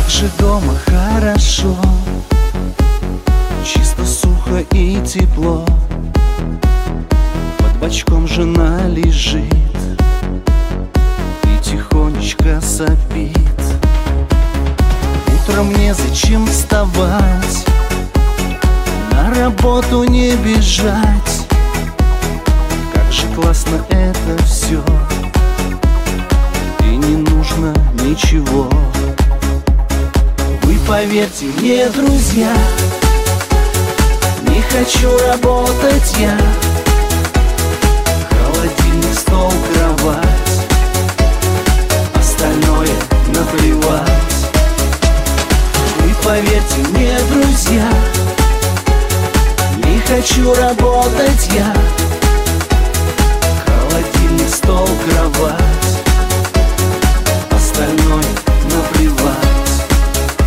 Как же дома хорошо, чисто, сухо и тепло. Под бочком жена лежит и тихонечко сопит. Утром незачем вставать, на работу не бежать. Как же классно это все, и не нужно ничего. Вы поверьте мне, друзья, не хочу работать я. Холодильник, стол, кровать, остальное наплевать. Вы поверьте мне, друзья, не хочу работать я.